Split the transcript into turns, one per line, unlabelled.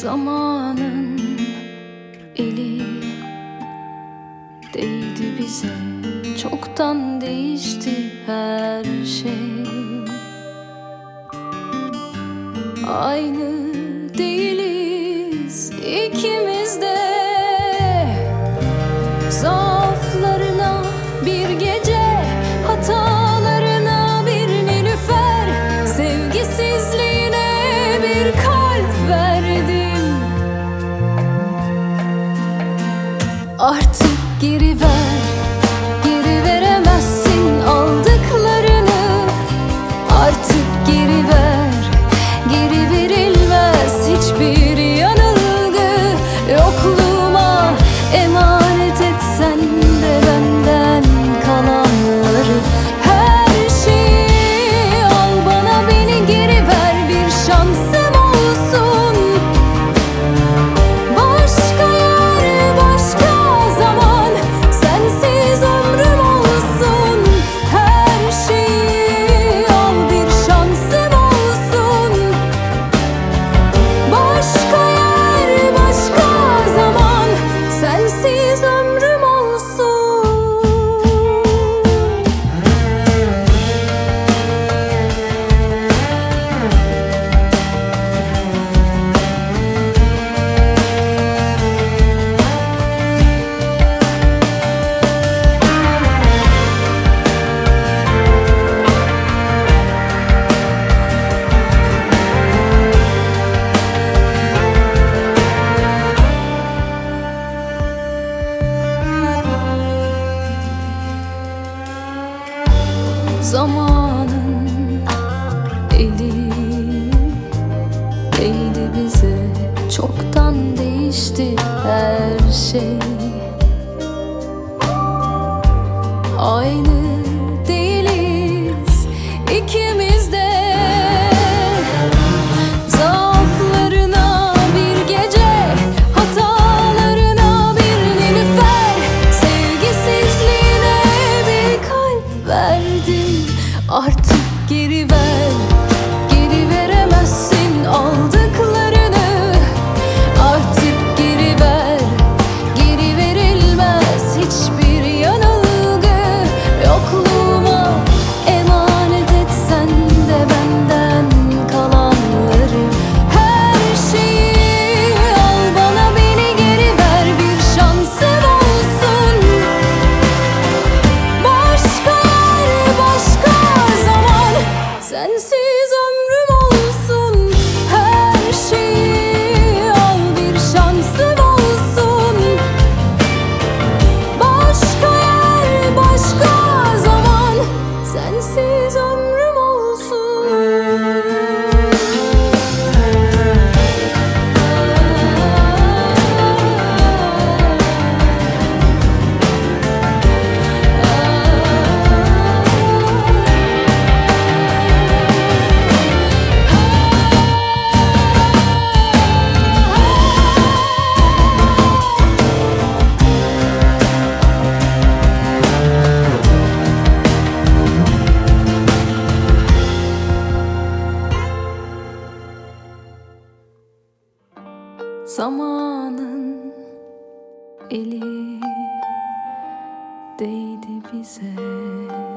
Zamanın eli değdi bize, çoktan değişti her şey. Aynı değiliz ikimiz de. Zaaflarına bir gece, hatalarına bir nilüfer, sevgisizliğine bir kalp verdim. Artık geri ver, geri veremezsin aldıklarını. Artık geri ver, geri verilmez hiçbir yanılgı. Yokluğuma emanet etsen de benden kalanları. Her şeyi al bana, beni geri ver, bir şansım olsun. Başka yer, başka zaman, sensiz ömrüm olsun. Her şeyi al, bir şansım olsun. Başka yer, başka zaman, sensiz ömrüm olsun. Zamanın eli değdi bize, çoktan değişti her şey. Aynı değiliz ikimiz de. Zaaflarına bir gece, hatalarına bir nilüfer, sevgisizliğine bir kalp verdim. Artık geri ver, geri veremezsin aldıklarını. Artık geri ver, geri verilmez hiçbir yanılgı. Yokluğuma emanet etsen de benden kalanları. Her şeyi al bana, beni geri ver, bir şansım olsun. Başka yer, başka zaman, sensiz ömrüm olsun. Her şeyi al, bir şansım olsun. Başka yer, başka zaman, sensiz ömrüm olsun. Zamanın eli değdi bize.